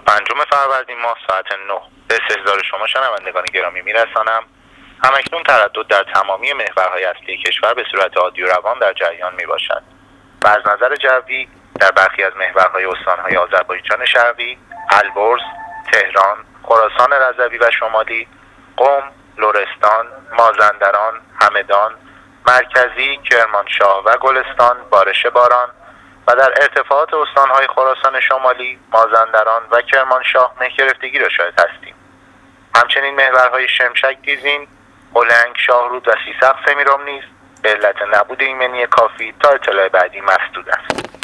25 فروردین ماه ساعت 9 به استحضار شما شنوندگان گرامی میرسانم. همکنون تردد در تمامی محورهای اصلی کشور به صورت عادی و روان در جریان می باشد و از نظر جوی در برخی از محورهای استانهای آذربایجان شرقی، البرز، تهران، خراسان رضوی و شمالی، قم، لرستان، مازندران، همدان، مرکزی، کرمانشاه و گلستان بارش باران و در ارتفاعات استانهای خراسان شمالی، مازندران و کرمانشاه مه گرفتگی را شاهد هستیم. همچنین محورهای شمشک، دیزین، هلنگ، شاهرود و سیسق سمیرام نیز به علت نبود ایمنی کافی تا اطلاع بعدی مسدود است.